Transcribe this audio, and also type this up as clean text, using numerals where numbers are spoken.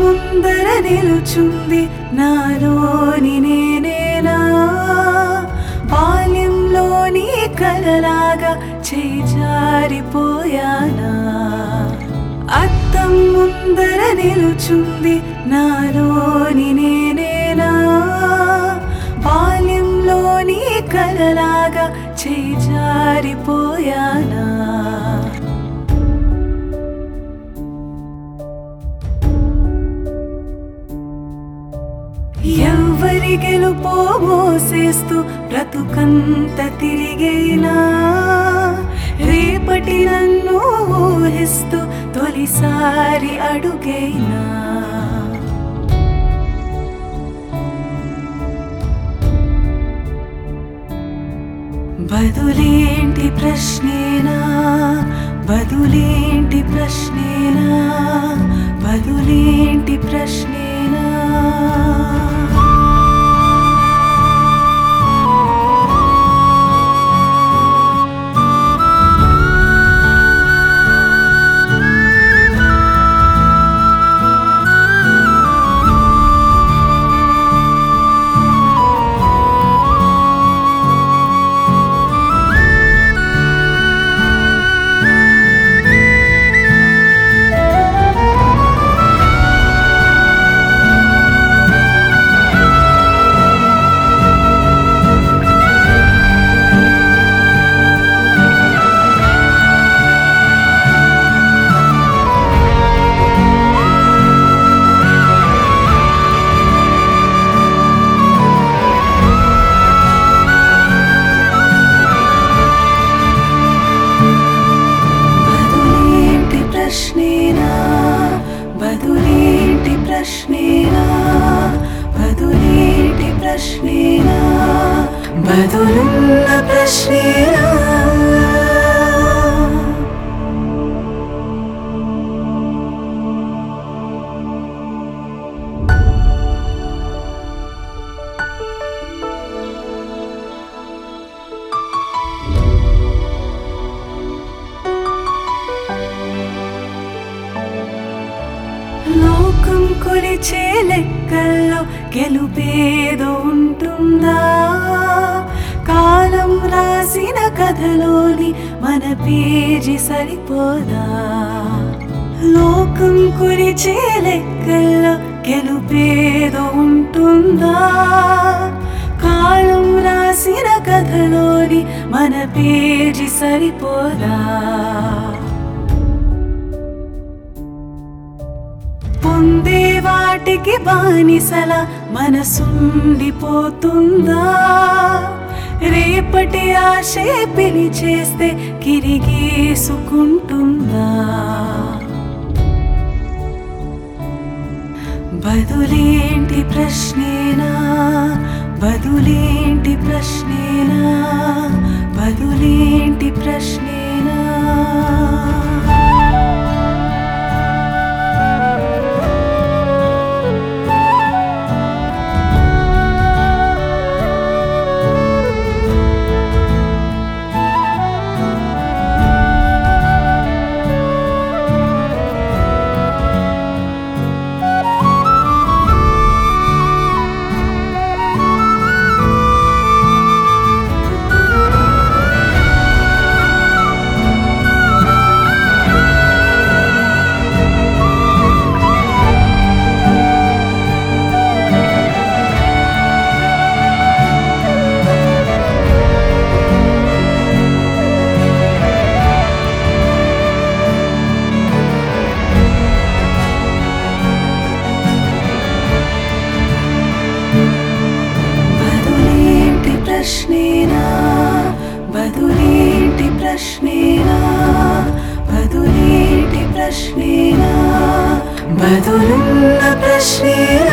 ముందర నిలుచుంది నాలోని నేనేనా, బాల్యంలోని కలలాగా చేయి జారిపోయానా. అద్దం ముందర నిలుచుంది నాలోని నేనేనా, బాల్యంలోని కలలాగా చేయి జారిపోయానా. ఎవ్వరి గెలుపో మోసేస్తూ బ్రతుకంత తిరిగేనా, రేపటి నన్ను ఊహిస్తూ తొలిసారి అడుగేనా. బదులేంటి ప్రశ్నేనా, బదులేంటి ప్రశ్నేనా, బదులేంటి ప్రశ్నేనా. బదులేంటి ప్రశ్నేనా, బదులేంటి ప్రశ్నేనా, బదులున్న ప్రశ్నేనా. లోకం కొలిచే లెక్కల్లో గెలుపేదో ఉంటుందా, కాలం రాసిన కథలోని మన పేజీ సరిపోదా. లోకం కొలిచే లెక్కల్లో గెలుపేదో ఉంటుందా, కాలం రాసిన కథలోని మన పేజీ సరిపోదా. పొందే వాటికి బానిసల మనసుండిపోతుందా, రేపటి ఆశే పిలిచేస్తే కిరిగేసుకుంటుందా. బదులేంటి ప్రశ్నేనా, బదులేంటి ప్రశ్నేనా, బదులేంటి ప్రశ్నేనా. బదులేంటి ప్రశ్నేనా, బదులేంటి ప్రశ్నేనా, బదులున్న ప్రశ్నేనా.